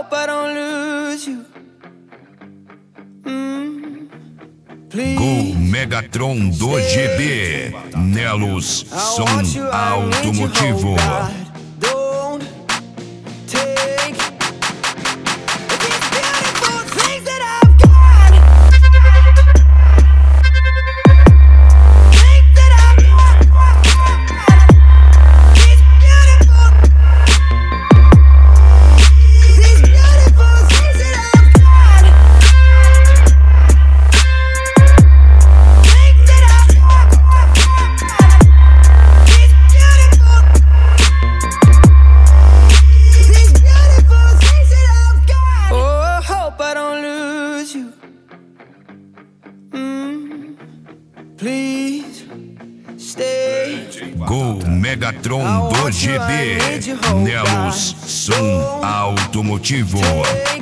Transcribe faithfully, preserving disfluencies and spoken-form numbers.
hope I don't lose you. Mm, please. Gol Megatron do G B. Nelos som automotivo. Please stay. Gol Megatron do G B. Nelos som automotivo.